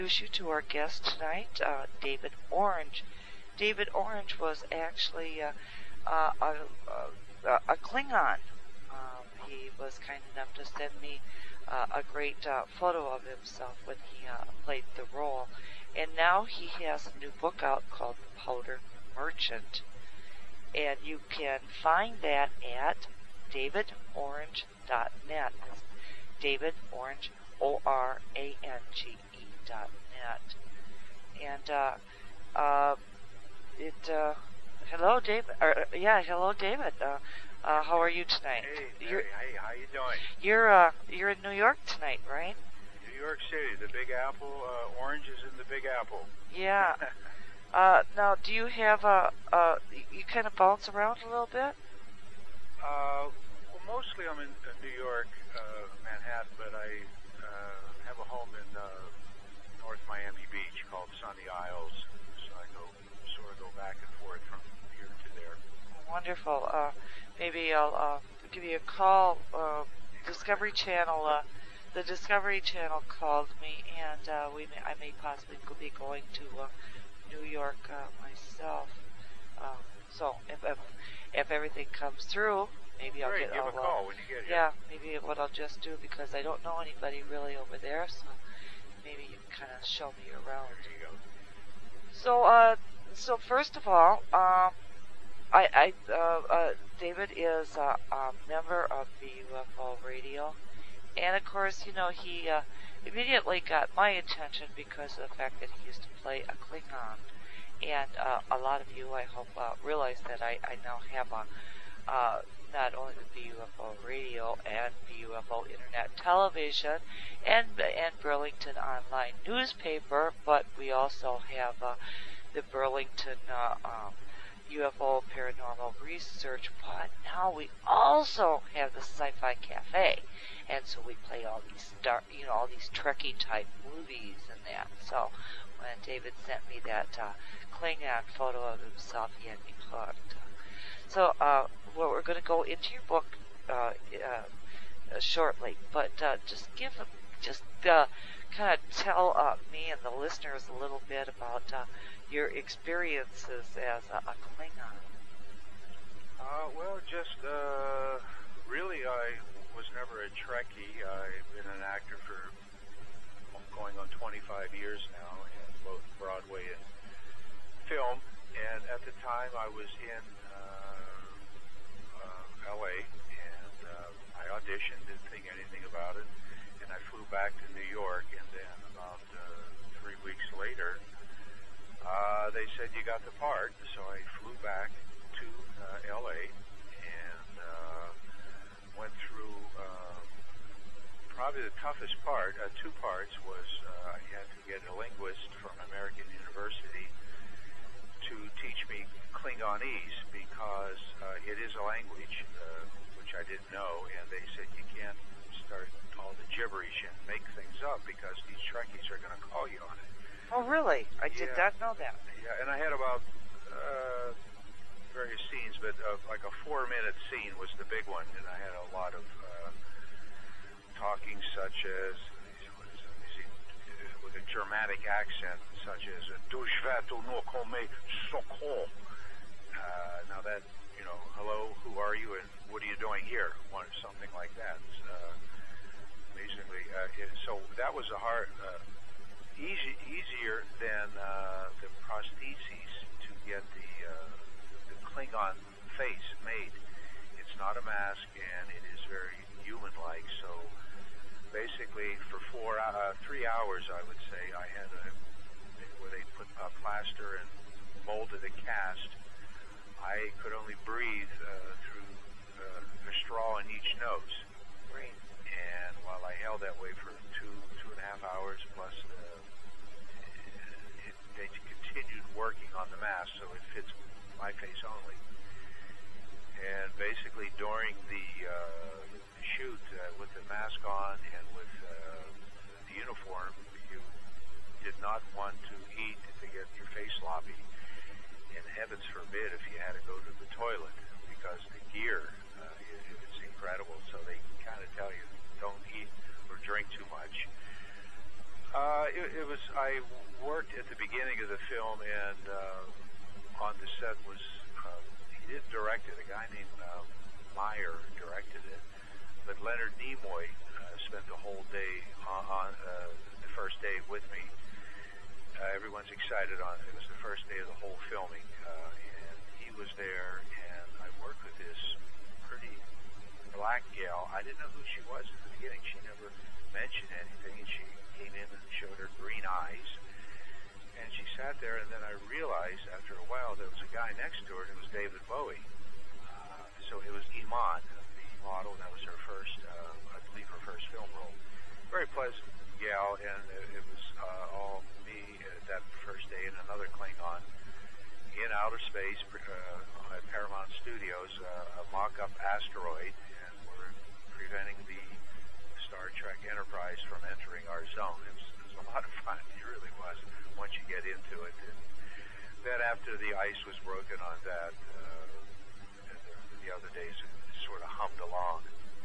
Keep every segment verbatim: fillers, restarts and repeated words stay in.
Introduce you to our guest tonight, uh, David Orange. David Orange was actually uh, uh, a, a, a Klingon. Um, he was kind enough to send me uh, a great uh, photo of himself when he uh, played the role. And now he has a new book out called The Powder Merchant. And you can find that at david orange dot net. David Orange, O R A N G E dot net. And, uh, uh, it, uh, hello, David. Or, yeah, hello, David. Uh, uh, how are you tonight? Hey, you're, hey, how you doing? You're, uh, you're in New York tonight, right? New York City, the Big Apple. Uh, Orange is in the Big Apple. Yeah. uh, now, do you have a, uh, you kind of bounce around a little bit? Uh, well, mostly I'm in uh, New York, uh, Manhattan, but I uh, have a home in uh, North Miami Beach called Sunny Isles, so I go sort of go back and forth from here to there. Wonderful. Uh, maybe I'll uh, give you a call. Uh, Discovery Channel, uh, the Discovery Channel called me, and uh, we may, I may possibly be going to uh, New York uh, myself. Uh, so if, if if everything comes through, maybe I'll Great, get give I'll, a call when you get here. Yeah, maybe what I'll just do, because I don't know anybody really over there, so maybe you can kind of show me around. There you go. So, uh, so first of all, um, I, I, uh, uh, David is a, a member of the U F O Radio, and of course, you know, he uh, immediately got my attention because of the fact that he used to play a Klingon. And uh, a lot of you, I hope, uh, realize that I, I now have a, uh, not only the U F O Radio and the U F O Internet Television and and Burlington Online Newspaper, but we also have uh, the Burlington uh, um, U F O Paranormal Research. But now we also have the Sci-Fi Cafe, and so we play all these star, you know, all these Trekkie type movies and that. So when David sent me that uh, Klingon photo of himself, he had me hooked. So uh, well, we're going to go into your book uh, uh, shortly, but uh, just give, a, just uh, kind of tell uh, me and the listeners a little bit about uh, your experiences as a, a Klingon. Uh, well, just uh, really, I was never a Trekkie. I've been an actor for going on twenty-five years now, in both Broadway and film. And at the time, I was in uh, uh, L A, and uh, I auditioned, didn't think anything about it, and I flew back to New York. And then about uh, three weeks later, uh, they said you got the part. So I flew back to uh, L A and uh, went through. Uh, Probably the toughest part, uh, two parts, was uh, I had to get a linguist from American University to teach me Klingonese, because uh, it is a language uh, which I didn't know, and they said you can't start all the gibberish and make things up because these Trekkies are going to call you on it. Oh, really? I yeah. did not know that. Yeah, and I had about uh, various scenes, but uh, like a four-minute scene was the big one, and I had a lot of uh, talking, such as, with a Germanic accent, such as "Du schwätzt nur komme soko." Now that, you know, hello, who are you, and what are you doing here? One, something like that. Uh, basically, uh, it, so that was a hard, uh, easy, easier than uh, the prostheses to get the uh, the Klingon face made. It's not a mask, and it is very human-like. So basically, for four, uh, three hours, I would say, I had a, where they put a plaster and molded a cast. I could only breathe uh, through uh, a straw in each nose. Great. And while I held that way for two, two and a half hours, plus the, it, they continued working on the mask so it fits my face only. And basically, during the uh, shoot uh, with the mask on and with uh, the uniform, you did not want to eat to get your face sloppy. And heavens forbid if you had to go to the toilet, because the gear, uh, it, it's incredible. So they kind of tell you don't eat or drink too much. Uh, it, it was. I worked at the beginning of the film, and uh, on the set was uh, he didn't direct it. A guy named uh, Meyer directed it, but Leonard Nimoy uh, spent the whole day on, on uh, the first day with me. Uh, everyone's excited on it. It was the first day of the whole filming, uh, and he was there. And I worked with this pretty black gal. I didn't know who she was at the beginning. She never mentioned anything, and she came in and showed her green eyes, and she sat there, and then I realized after a while there was a guy next to her, and it was David Bowie. Uh, so it was Iman, the model. That was her first, uh, I believe, her first film role. Very pleasant gal, and it, it was uh, all me at that first day and another Klingon in outer space uh, at Paramount Studios, uh, a mock-up asteroid, and we're preventing the Star Trek Enterprise from entering our zone. It was, it was a lot of fun. It really was, once you get into it. And then after the ice was broken on that, uh, the, the other days it sort of hummed along.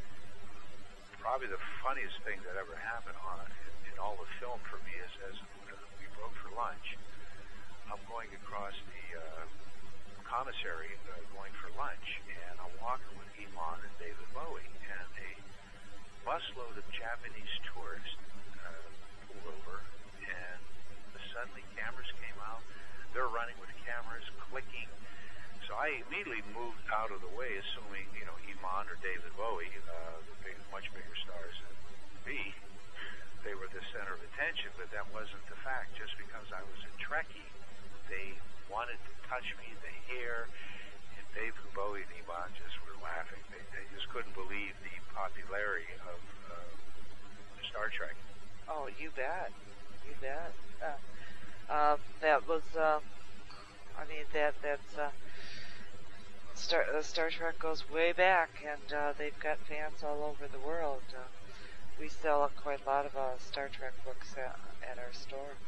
Probably the funniest thing that ever happened on it in, in all the film for me is as we broke for lunch, I'm going across the uh, commissary, uh, going for lunch, and I'm walking with Iman and David Bowie, and a busload of Japanese tourists uh, pulled over, and suddenly cameras came out. They're running with cameras, clicking. So I immediately moved out of the way, assuming, you know, Iman or David Bowie, uh, the big, much bigger stars than me, they were the center of attention, but that wasn't the fact. Just because I was a Trekkie, they wanted to touch me, the hair, and David Bowie and Iman just were laughing. They, they just couldn't believe the popularity of uh, Star Trek. Oh, you bet. You bet. Uh, uh, that was, uh, I mean, that that's, uh, Star, uh, Star Trek goes way back, and uh, they've got fans all over the world. Uh, we sell quite a lot of uh, Star Trek books at, at our store.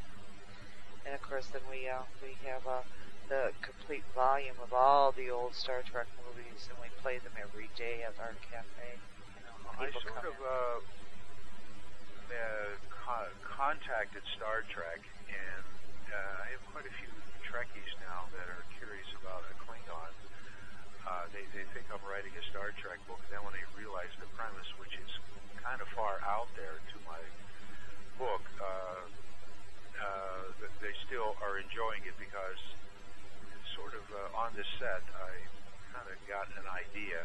And of course, then we uh, we have uh, the complete volume of all the old Star Trek movies, and we play them every day at our cafe. You know, I people sort come of uh, uh, co- contacted Star Trek, and uh, I have quite a few Trekkies now that are curious about a Klingon. Uh, they, they think I'm writing a Star Trek book, and then when they realize the premise, which is kind of far out there to my book, uh, uh, they still are enjoying it because it's sort of uh, on this set, I kind of got an idea.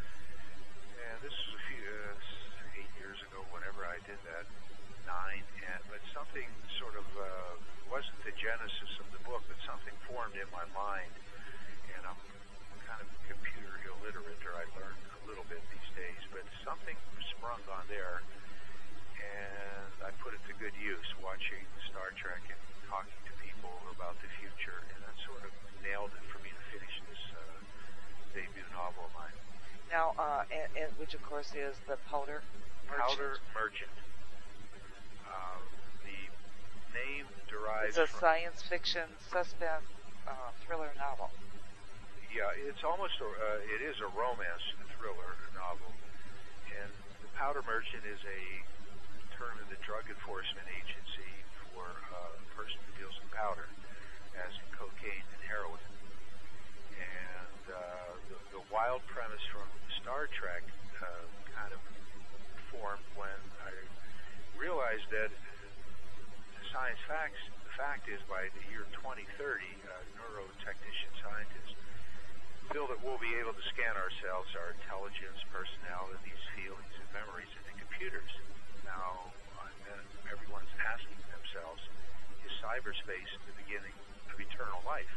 And this was a few, uh, eight years ago, whenever I did that, nine, and, but something sort of, uh, wasn't the genesis of the book, but something formed in my mind, and I'm kind of computer illiterate, or I learned a little bit these days, but something sprung on there, and I put it to good use, watching Star Trek and talking to people about the future, and that sort of nailed it for me to finish this uh, debut novel of mine. Now, uh, and, and which of course is the Powder Merchant. Powder Merchant. Uh, the name derives It's a from... science fiction suspense uh, thriller novel. Yeah, it's almost a, uh, it is a romance thriller novel, and the Powder Merchant is a term in the Drug Enforcement Agency for uh, a person who deals in powder, as in cocaine and heroin. And uh, the, the wild premise from Star Trek uh, kind of formed when I realized that science facts, the fact is by the year twenty thirty, uh, neurotechnician scientists feel that we'll be able to scan ourselves, our intelligence, personalities, feelings, and memories into computers. Now, uh, everyone's asking themselves, is cyberspace the beginning of eternal life?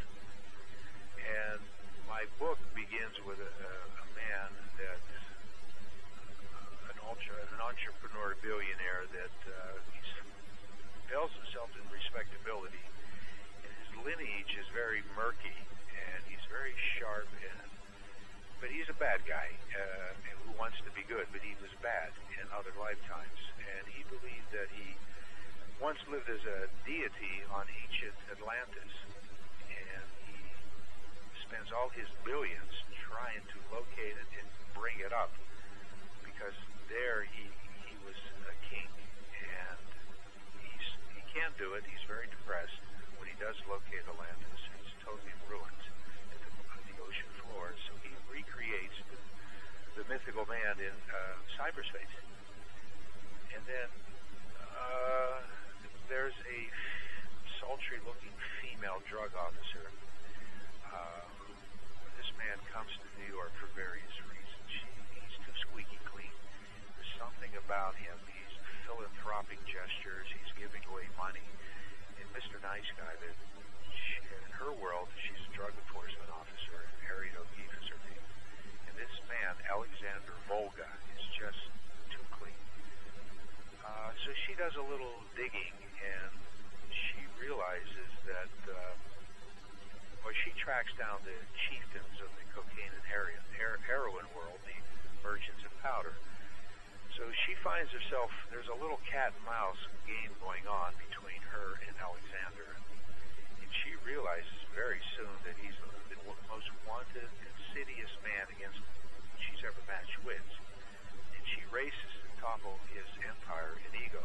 And my book begins with a, a man that, uh, an, ultra, an entrepreneur billionaire that uh, he's bells himself in respectability, and his lineage is very murky, and he's very sharp, and but he's a bad guy uh, who wants to be good, but he was bad in other lifetimes, and he believed that he once lived as a deity on ancient Atlantis, and he spends all his billions trying to locate it and bring it up, because there he he was a king, and he can't do it. He's very depressed. When he does locate Atlantis, it's totally ruined at the, at the ocean floor. So he recreates the, the mythical man in uh, cyberspace. And then uh, there's a sultry-looking female drug officer. Uh, this man comes to New York for various reasons. She, he's too squeaky clean. There's something about him. He's philanthropic gestures. He's giving away money. And Mister Nice Guy, that she, in her world, she's a drug enforcement officer. Harriet O'Keefe is her name. And this man, Alexander Volga, is just too clean. Uh, so she does a little digging, and she realizes that, uh, or she tracks down the chieftains of the cocaine and heroin, heroin world, the merchants of powder. So she finds herself, there's a little cat and mouse game going on between her and Alexander. And she realizes very soon that he's the, the most wanted, insidious man against she's ever matched wits. And she races to topple his empire in ego.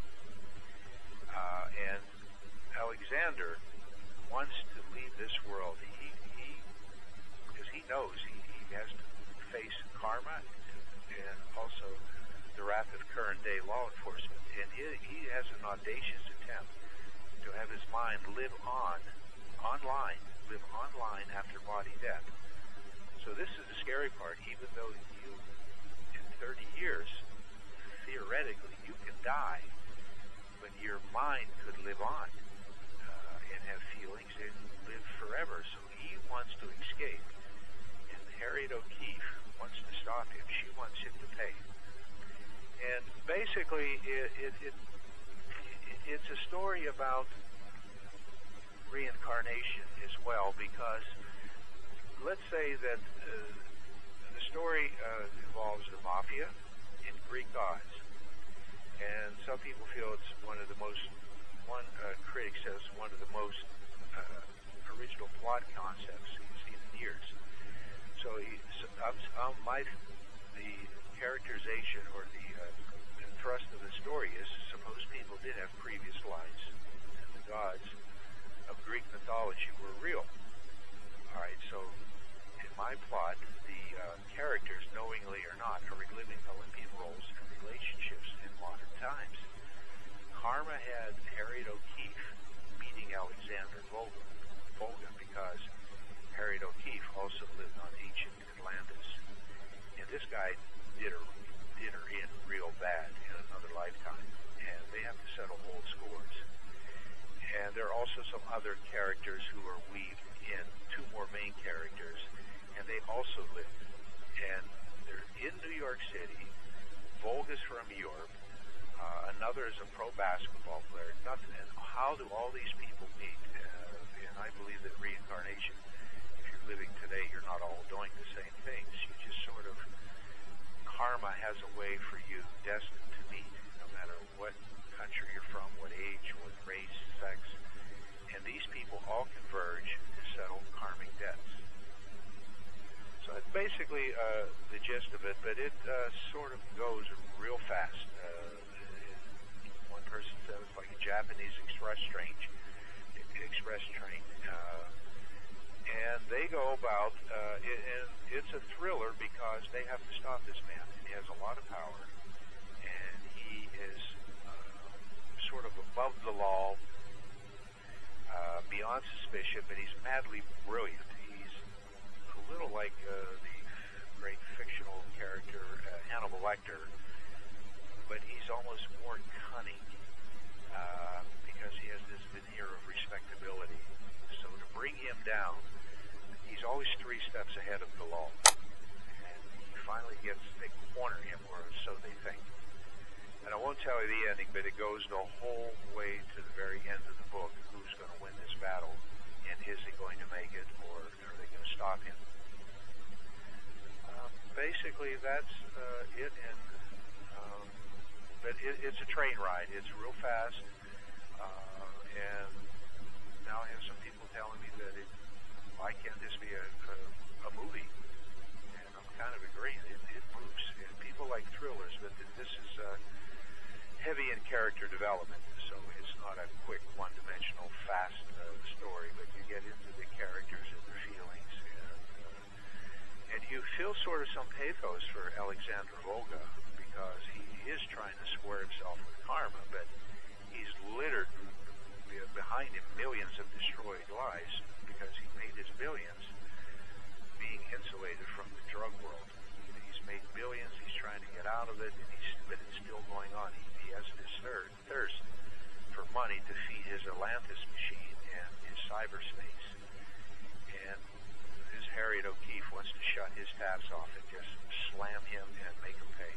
Uh, and Alexander wants to leave this world. He, he, because he knows he, he has to face karma and also the wrath of current-day law enforcement. And he, he has an audacious attempt to have his mind live on, online, live online after body death. So this is the scary part. Even though you, in thirty years, theoretically, you can die, but your mind could live on uh, and have feelings and live forever. So he wants to escape. And Harriet O'Keefe wants to stop him. She wants him to pay. And basically, it, it, it, it, it's a story about reincarnation as well, because let's say that uh, the story uh, involves the mafia and Greek gods. And some people feel it's one of the most, one uh, critic says, one of the most uh, original plot concepts he's seen in years. So, he, so um, um, my, the characterization or the, uh, the thrust of the story is, suppose people did have previous lives, and the gods of Greek mythology were real. All right, so in my plot, the uh, characters, knowingly or not, are reliving Olympian roles and relationships in modern times. Karma had Harriet O'Keefe meeting Alexander Volga, Volga because Harriet O'Keefe also lived on ancient Atlantis. And this guy did her, did her in real bad in another lifetime. And they have to settle old scores. And there are also some other characters who are weaved in, two more main characters, and they also live. And they're in New York City. Volga's from Europe. Uh, another is a pro basketball player. Nothing. And how do all these people meet? Uh, and I believe that reincarnation, if you're living today, you're not all doing the same things. You just sort of, karma has a way for you destined to meet, no matter what country you're from, what age, what race, sex. And these people all converge to settle karmic debts. So it's basically uh, the gist of it, but it uh, sort of goes real fast. Uh, one person said it's like a Japanese express train. Express train. Uh, and they go about, uh, it, and it's a thriller because they have to stop this man. And he has a lot of power, and he is uh, sort of above the law, uh, beyond suspicion, but he's madly brilliant. He's a little like uh, the great fictional character uh, Hannibal Lecter, but he's almost more cunning uh, because he has this veneer of respectability. So to bring him down, he's always three steps ahead of the law. And he finally gets, they corner him, or so they think. And I won't tell you the ending, but it goes the whole way to the very end of the book. Who's going to win this battle? And is he going to make it, or are they going to stop him? Um, basically, that's uh, it. And um, but it, it's a train ride. It's real fast. Uh, and now I have some people telling me that it, why can't this be a, a, a movie? And I'm kind of agreeing. It, it moves. And people like thrillers, but this is uh, heavy in character development. So it's not a quick one some pathos for Alexander Volga because he is trying to square himself with karma, but he's littered behind him millions of destroyed lives because he made his billions being insulated from the drug world. He's made billions, he's trying to get out of it, and he's, but it's still going on. He, he has this thir- thirst for money to feed his Atlantis machine and his cyberspace. And his Harriet O'Keefe wants to shut his taps off and just slam him and make him pay.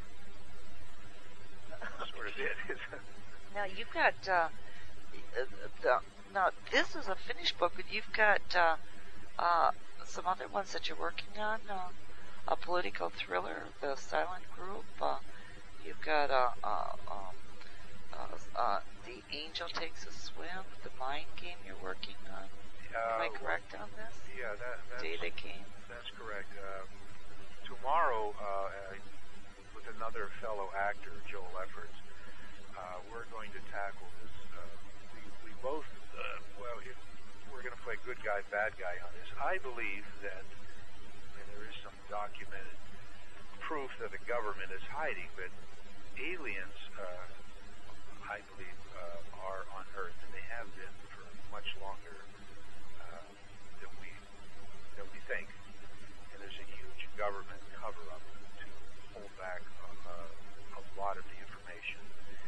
That's sort of it. Now you've got uh, the, now this is a finished book, but you've got uh, uh, some other ones that you're working on. Uh, a political thriller, The Silent Group. Uh, you've got uh, uh, um, uh, uh, The Angel Takes a Swim, the Mind Game you're working on. Am I correct on this? Yeah, that, that's, Day They Came. That's correct. Uh, tomorrow, uh, with another fellow actor, Joel Efforts, uh, we're going to tackle this. Uh, we, we both, uh, well, it, we're going to play good guy, bad guy on this. I believe that, and there is some documented proof that the government is hiding, but aliens, uh, I believe, uh, are on Earth, and they have been for much longer uh, than we than we think. And there's a huge government cover-up to hold back uh, a lot of the information.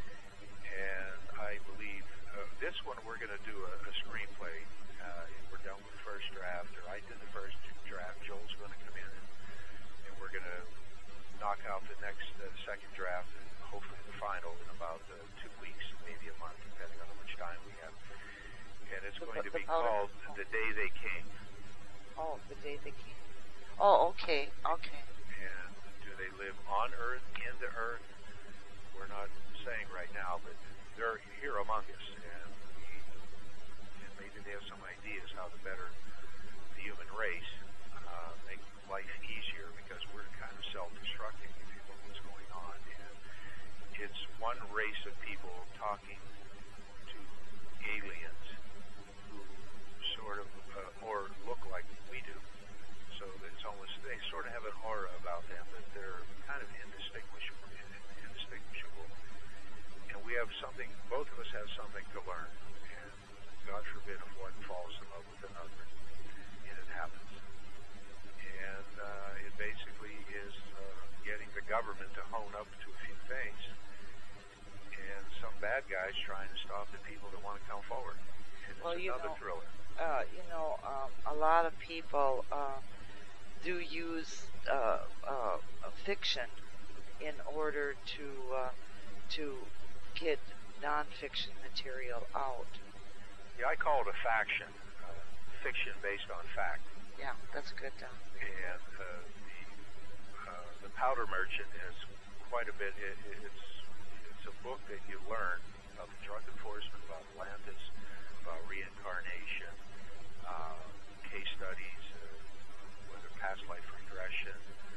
And I believe uh, this one we're going to do a, a screenplay. Uh, we're done with the first draft, or I did the first draft. Joel's going to come in, and, and we're going to knock out the next uh, second draft, and hopefully the final in about uh, two weeks, maybe a month, depending on how much time we have. And it's going to be called The Day They Came. Oh, The Day They Came. Oh, okay, okay. And do they live on Earth, into Earth? We're not saying right now, but they're here among us, and, we, and maybe they have some ideas how to better the human race, uh, make life easier, because we're kind of self-destructing if you look what's going on. And it's one race of people talking to aliens who sort of, uh, or look like we do. So it's almost, they sort of have an aura about them, but they're kind of indistinguishable. indistinguishable. And we have something, both of us have something to learn. And God forbid if one falls in love with another. And it happens. And uh, it basically is uh, getting the government to hone up to a few things. And some bad guys trying to stop the people that want to come forward. And it's well, you another know, thriller. Uh, you know, um, a lot of people uh, do use uh, uh, fiction in order to uh, to get nonfiction material out. Yeah, I call it a faction, uh, fiction based on fact. Yeah, that's good. Uh, and uh, the uh, the Powder Merchant has quite a bit. It, it's it's a book that you learn about the drug enforcement, about Atlantis, about reincarnation, uh, case studies, uh, whether past life regression,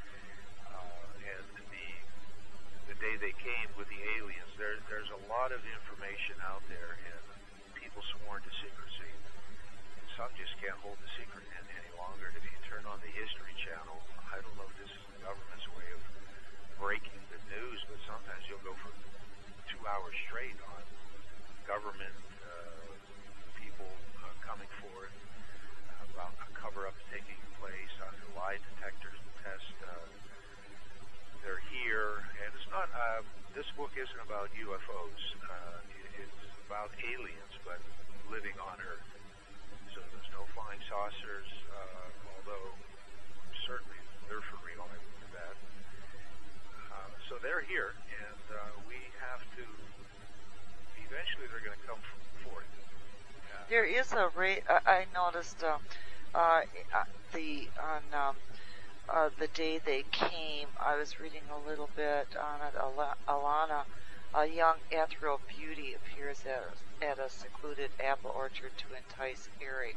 uh, and the the day they came with the aliens. There, there's a lot of information out there, and people sworn to secrecy. And some just can't hold the secret in any longer. If you turn on the History Channel, I don't know if this is the government's way of breaking the news, but sometimes you'll go for two hours straight on government uh, people uh, coming forward about a cover-up taking place on a lie detector test. Uh, they're here, and it's not. Uh, this book isn't about U F Os. Uh, it, it's about aliens, but living on Earth. So there's no flying saucers, uh, although certainly they're for real. I believe that. Uh, so they're here, and uh, we have to. Eventually, they're going to come forth. Uh, there is a rate. I noticed uh, uh, the on. Um, Uh, the day they came, I was reading a little bit on it. Al- Alana, a young ethereal beauty, appears at, at a secluded apple orchard to entice Eric.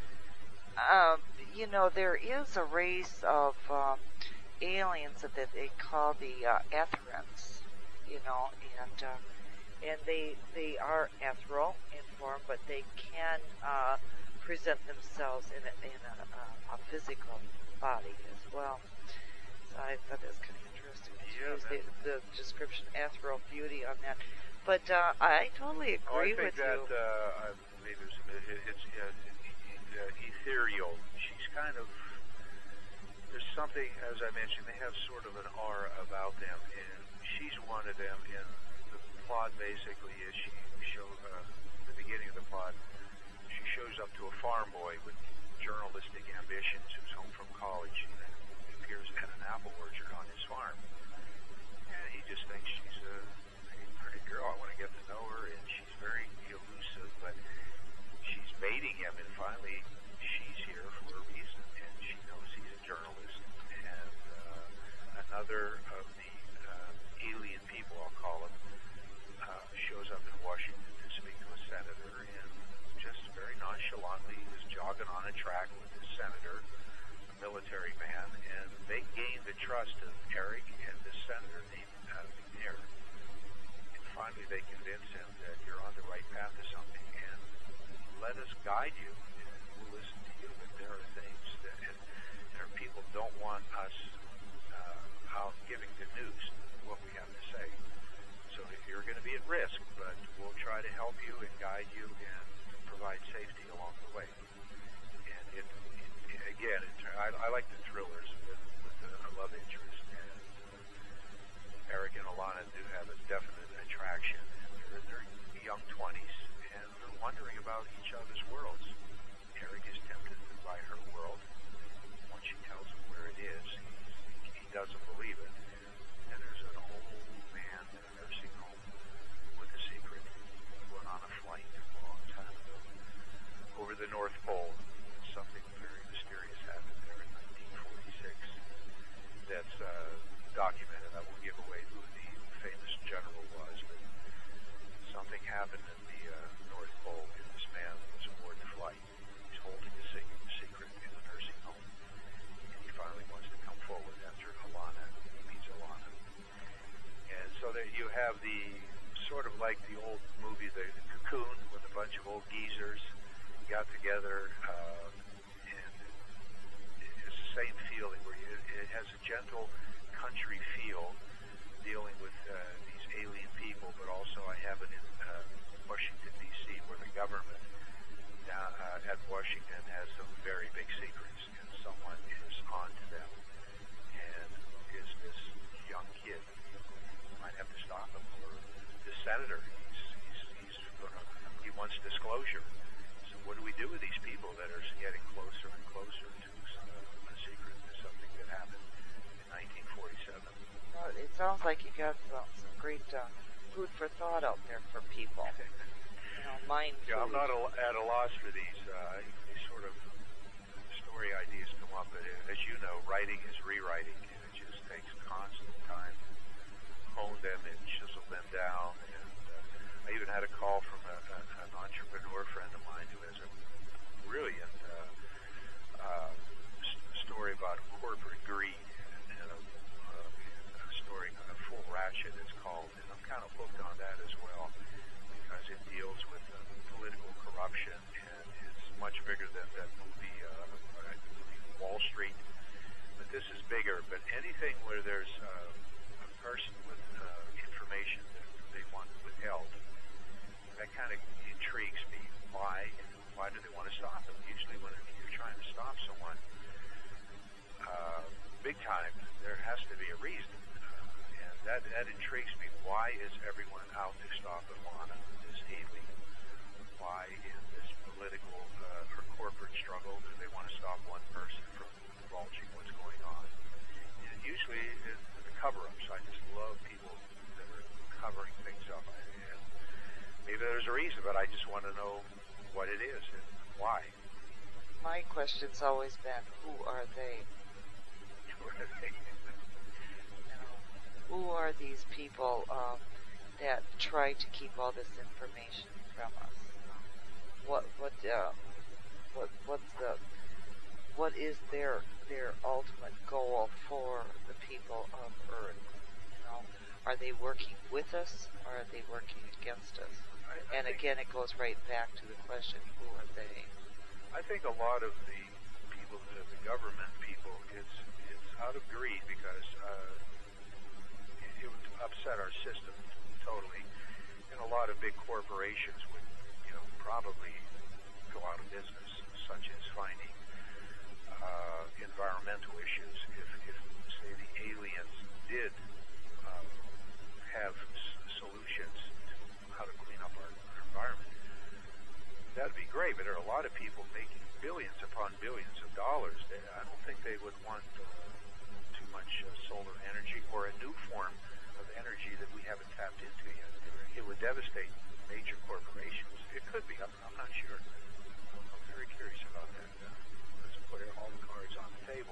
Um, you know, there is a race of um, aliens that they call the uh, Etherans, you know, and uh, and they they are ethereal in form, but they can uh, present themselves in a, in a, a, a physical body as well. So I thought that was kind of interesting. Yeah, Use the, man. the description ethereal beauty on that. But uh, I totally Oh, I agree think with that you. uh, I believe it's, it, it's uh, uh, ethereal. She's kind of, there's something, as I mentioned, they have sort of an aura about them, and she's one of them. And the plot basically is she show uh, the beginning of the plot. She shows up to a farm boy with journalistic ambitions who's home from college, and appears at an apple orchard on his farm. And he just thinks she's a, a pretty girl. I want to get to know her, and she's very elusive, but she's baiting him, and finally she's here for a reason, and she knows he's a journalist. And uh, another of the uh, alien people, I'll call him, uh, shows up in Washington to speak to a senator, and just very nonchalantly is jogging on a track with this senator, a military man, and they gain the trust of Eric and this senator named uh, McNair. And finally they convince him that you're on the right path to something, and let us guide you, and we'll listen to you. But there are things that, and there are people who don't want us uh, out giving the news what we have to say. So you're going to be at risk, but we'll try to help you and guide you and provide safety along the way. And it, it, again, it, I, I like the thrillers with, with the, a love interest. And uh, Eric and Alana do have a definite attraction. And they're in their young twenties, and they're wondering about each other's worlds. Eric is tempted by her world. Once she tells him where it is, he, he doesn't believe it. And there's an old man in a nursing home with a secret. He went on a flight a long time ago over the North Pole. Something very mysterious happened there in nineteen forty-six that's uh, documented. I won't give away who the famous general was, but something happened in the uh, North Pole, and this man was aboard the flight. He's holding a secret in a nursing home, and he finally wants to come forward after Alana. He meets Alana. And so that you have the sort of like the old movie, The Cocoon, with a bunch of old geezers got together, uh, and it's the same feeling where you, it has a gentle country feel dealing with uh, these alien people, but also I have it in uh, Washington, D C, where the government down, uh, at Washington has some very big secrets, and someone is on to them. And who is this young kid? You might have to stop him, or the senator. He's, he's, he's gonna, he wants disclosure. So what do we do with these people that are getting closer and closer to some, a secret, to something that happened in nineteen forty-seven? Well, it sounds like you got some, some great uh, food for thought out there for people. You know, mind Yeah, I'm food. not a, at a loss for these. Uh, these sort of story ideas come up, but as you know, writing is rewriting, and it just takes constant time to hone them and chisel them down. And uh, I even had a call from a, a, an entrepreneur friend of mine who has a brilliant uh, uh, story about corporate greed, and, and a, uh, a story, a full ratchet, it's called. And I'm kind of hooked on that as well, because it deals with uh, political corruption, and it's much bigger than that movie, uh, I believe, Wall Street. But this is bigger. But anything where there's uh, a person with uh, information that they want withheld, that kind of intrigues me. Why? Why do they want to stop them? Usually when you're trying to stop someone, uh, big time, there has to be a reason. Uh, and that, that intrigues me. Why is everyone out to stop Alana, this alien? Why in this political uh, or corporate struggle do they want to stop one person from divulging what's going on? And usually it's the cover-ups. I just love people that are covering things up. And maybe there's a reason, but I just want to know what it is and why. My question's always been, who are they? What are they? You know, who are these people um, that try to keep all this information from us? What what uh, what what's the what is their their ultimate goal for the people of Earth? You know, are they working with us or are they working against us? I, I And think, again, it goes right back to the question: who are they? I think a lot of the people, the, the government people, it's it's out of greed because uh, it, it would upset our system totally, and a lot of big corporations would, you know, probably go out of business, such as finding uh, environmental issues. If, if, say, the aliens did uh, have s- solutions to how to clean up our, our environment, that'd be great. But there are a lot of people making billions upon billions of dollars. They, I don't think they would want uh, too much uh, solar energy or a new form of energy that we haven't tapped into yet. It would devastate major corporations. It could be. I'm, I'm not sure. I'm, I'm very curious about that. Uh, let's put all the cards on the table,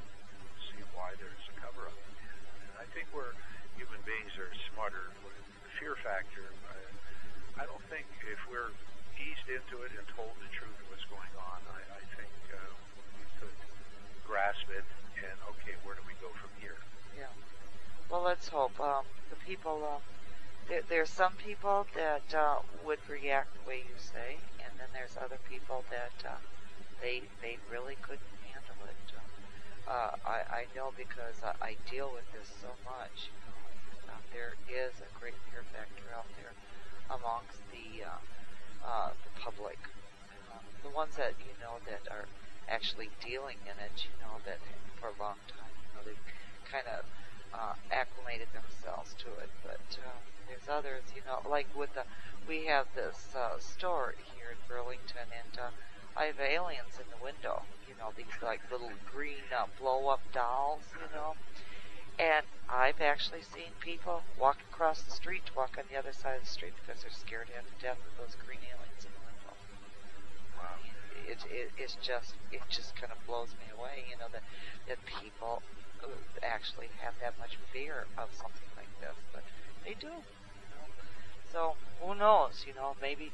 see why there's a cover-up. And I think we're human beings are smarter. The fear factor. Uh, I don't think if we're eased into it and told the truth of what's going on, I, I think uh, we could grasp it and, okay, where do we go from here? Yeah. Well, let's hope. Um, the people, uh, there, there's some people that uh, would react the way you say, and then there's other people that uh, they they really couldn't handle it. Uh, I, I know because I, I deal with this so much. You know, uh, there is a great fear factor out there amongst the uh, Uh, the public, uh, the ones that you know that are actually dealing in it, you know that for a long time, you know they've kind of uh, acclimated themselves to it. But uh, there's others, you know, like with the, we have this uh, store here in Burlington, and uh, I have aliens in the window, you know, these like little green uh, blow-up dolls, you know. And I've actually seen people walk across the street to walk on the other side of the street because they're scared half to death of those green aliens in the window. Wow. It, it, it's just, it just kind of blows me away, you know, that, that people actually have that much fear of something like this. But they do. You know? So who knows, you know, maybe...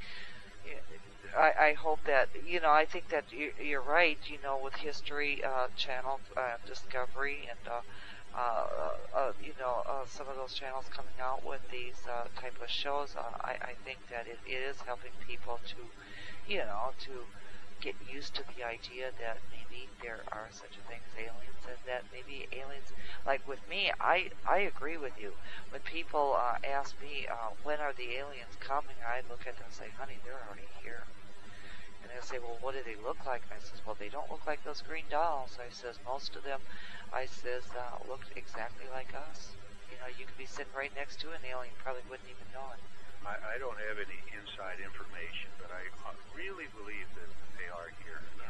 I, I hope that, you know, I think that you're right, you know, with History uh, Channel, uh, Discovery, and... Uh, Uh, uh, you know, uh, some of those channels coming out with these uh, type of shows, uh, I, I think that it, it is helping people to, you know, to get used to the idea that maybe there are such a thing as aliens, and that maybe aliens, like with me, I, I agree with you. When people uh, ask me, uh, when are the aliens coming, I look at them and say, honey, they're already here. And they say, well, what do they look like? And I says, well, they don't look like those green dolls. I says, most of them, I says, uh, look exactly like us. You know, you could be sitting right next to an alien, probably wouldn't even know it. I, I don't have any inside information, but I uh, really believe that they are here. Yeah.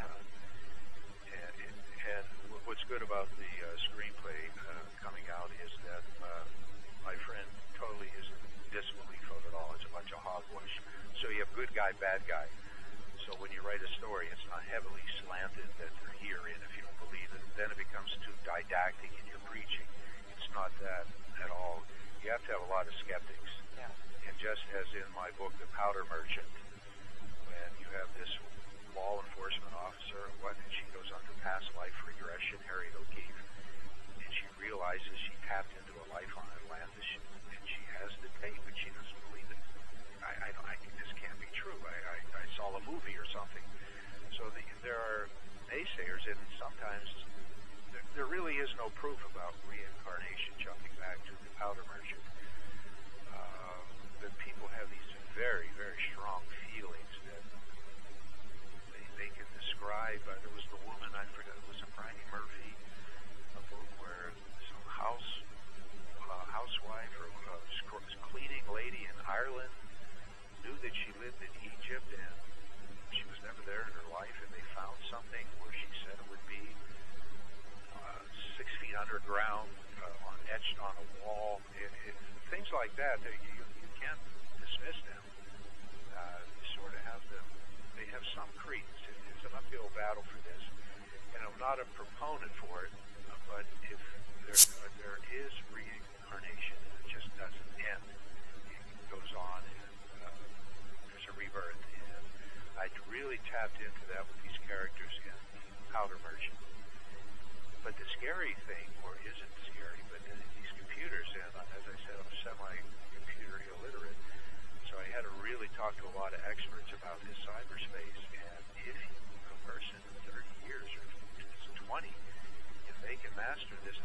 Uh, and, and what's good about the uh, screenplay uh, coming out is that uh, my friend totally is in disbelief of it all. It's a bunch of hogwash. So you have good guy, bad guy. So when you write a story, it's not heavily slanted that they're here, and if you don't believe it, then it becomes too didactic in your preaching. It's not that at all. You have to have a lot of skeptics. Yeah. And just as in my book, The Powder Merchant, when you have this law enforcement officer, what, and she goes under past life regression, Harriet O'Keefe, and she realizes she tapped into a life on Atlantis, and she has the tape, but she doesn't believe it. I, I, don't, I think this can't be true. I, I, I saw a movie or something. So the, there are naysayers, and sometimes there, there really is no proof about reincarnation, jumping back to the Powder Merchant. Uh, that people have these very, very strong feelings that they, they can describe. Uh, there was the woman, I forgot, was it Bridie Murphy, a book where some house uh, housewife or uh, cleaning lady in Ireland knew that she lived in Egypt, and she was never there in her life, and they found something where she said it would be uh, six feet underground, uh, on, etched on a wall. It, it, things like that, that you, you can't dismiss them. Uh, you sort of have them, they have some credence. It, it's an uphill battle for this, and I'm not a proponent for it, uh, but if there, uh, there is reincarnation, it just doesn't end. It goes on, and uh, there's a rebirth. And I really tapped into that with these characters in Powder Merchant. But the scary thing, or isn't scary, but uh, these computers, and uh, as I said, I'm semi-computer illiterate, so I had to really talk to a lot of experts about this cyberspace. And if a person in thirty years or twenty, if they can master this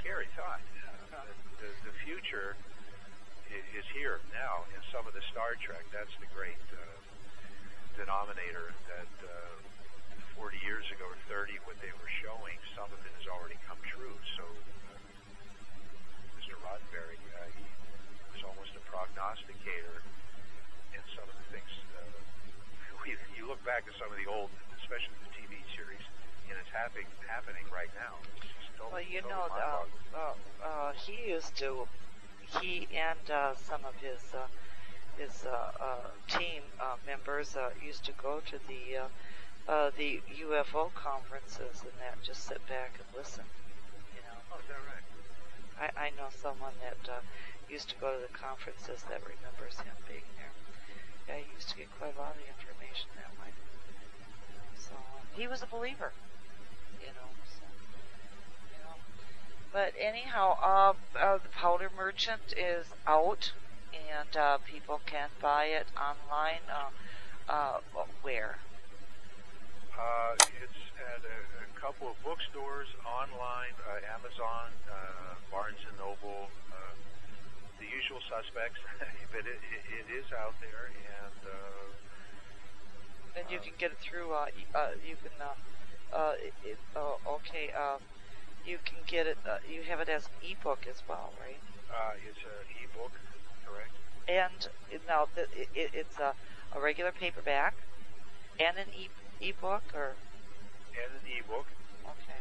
scary thought. Uh, the, the future is, is here now in some of the Star Trek. That's the great uh, denominator that uh, forty years ago or thirty, what they were showing, some of it has already come true. So uh, Mister Roddenberry, uh, he was almost a prognosticator in some of the things. Uh, we, you look back at some of the old, especially the T V series, and it's happening happening right now. Totally, well, you totally know, uh, uh, uh, he used to, he and uh, some of his uh, his uh, uh, team uh, members uh, used to go to the uh, uh, the U F O conferences and that, just sit back and listen. You know. Oh, is that right? I, I know someone that uh, used to go to the conferences that remembers him being there. Yeah, he used to get quite a lot of information that way. So uh, he was a believer. You know. So, you know. But anyhow, uh, uh, the Powder Merchant is out, and uh, people can buy it online. Uh, uh, where? Uh, it's at a, a couple of bookstores, online, uh, Amazon, uh, Barnes and Noble, uh, the usual suspects. But it, it, it is out there, and uh, and you uh, can get it through. Uh, uh, you can. Uh, uh, it, it, uh, okay. Uh, you can get it. Uh, you have it as an ebook as well, right? Uh, it's an ebook, correct? And now the, it, it's a, a regular paperback and an e ebook, or and an ebook. Okay.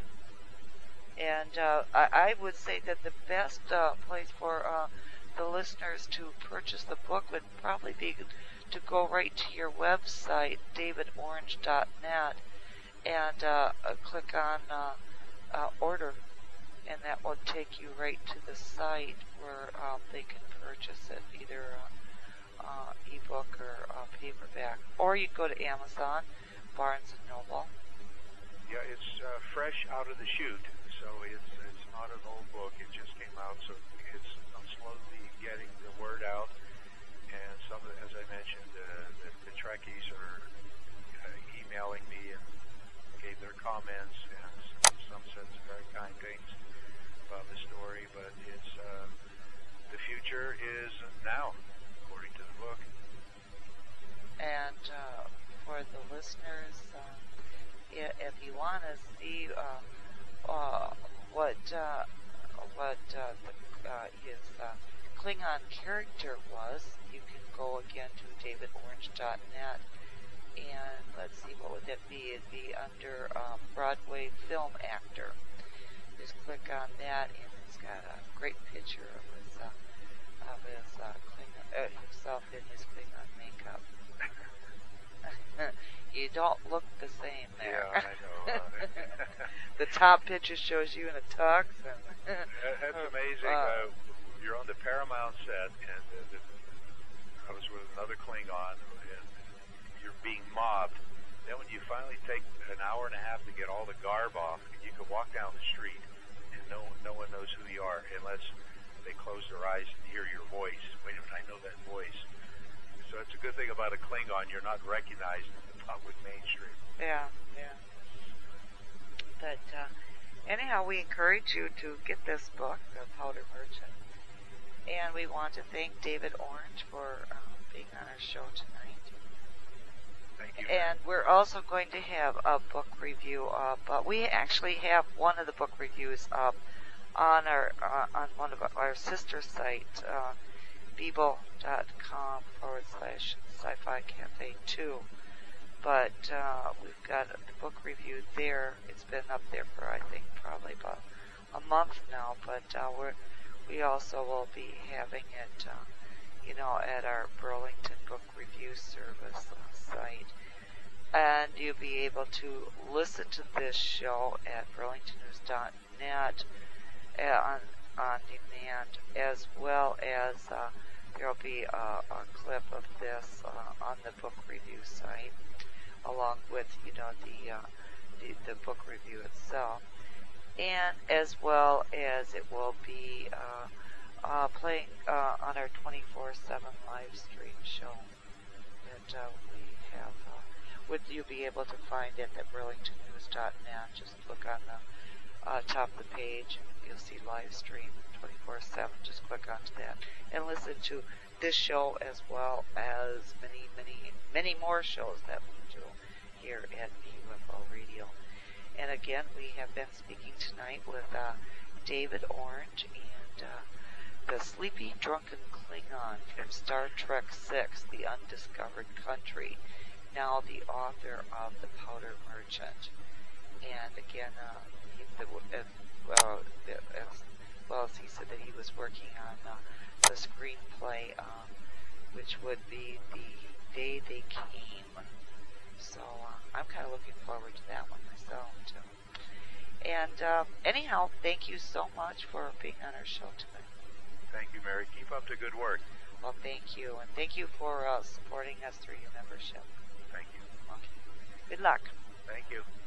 And uh, I, I would say that the best uh, place for uh, the listeners to purchase the book would probably be to go right to your website, david orange dot net, and uh, uh, click on uh, uh, order, and that will take you right to the site where um, they can purchase it, either uh, uh, ebook or uh, paperback. Or you go to Amazon, Barnes and Noble. Yeah, it's uh, fresh out of the chute, so it's it's not an old book. It just came out, so it's I'm slowly getting the word out. And some, of the, as I mentioned, uh, the, the Trekkies are uh, emailing me and gave their comments, and some said some very kind things about the story. But it's uh, the future is now, according to the book. And uh, for the listeners, uh, if you want to see uh, uh, what uh, what uh, the, uh, his uh, Klingon character was, you can go again to david orange dot net, and let's see, what would that be? It'd be under um, Broadway film actor. Just click on that, and it's got a great picture of his uh, of his uh, Klingon, uh, himself in his Klingon makeup. You don't look the same there. Yeah, I know. The top picture shows you in a tux. And That's amazing. Uh, you're on the Paramount set, and uh, the, I was with another Klingon, and you're being mobbed. Then when you finally take an hour and a half to get all the garb off, you can walk down the street, and no, no one knows who you are unless they close their eyes and hear your voice. Wait a minute, I know that voice. So it's a good thing about a Klingon. You're not recognized in the public mainstream. Yeah, yeah. But uh, anyhow, we encourage you to get this book, The Powder Merchant. And we want to thank David Orange for uh, being on our show tonight. Thank you. And we're also going to have a book review up. Uh, we actually have one of the book reviews up on our uh, on one of our, our sister site, uh, Beeble dot com forward slash sci-fi cafe two. But uh, we've got the book review there. It's been up there for, I think, probably about a month now. But uh, we're, we also will be having it, uh, you know, at our Burlington Book Review Service uh, site. And you'll be able to listen to this show at burlington news dot net uh, on, on demand, as well as uh, there will be a, a clip of this uh, on the book review site, along with, you know, the, uh, the the book review itself, and as well as it will be uh, uh, playing uh, on our twenty-four seven live stream show that uh, we have. Uh, would you be able to find it at burlington news dot net? Just look on the uh, top of the page. You'll see live stream twenty-four seven. Just click onto that and listen to this show as well as many, many, many more shows that we do here at the U F O Radio. And again, we have been speaking tonight with uh, David Orange and uh, the sleepy drunken Klingon from Star Trek six, The Undiscovered Country, now the author of The Powder Merchant. And again, uh, he, the, as, well, as well as he said that he was working on uh, the screenplay, um, which would be The Day They Came. So uh, I'm kind of looking forward to that one myself, too. And uh, anyhow, thank you so much for being on our show tonight. Thank you, Mary. Keep up the good work. Well, thank you. And thank you for uh, supporting us through your membership. Thank you. Okay. Good luck. Thank you.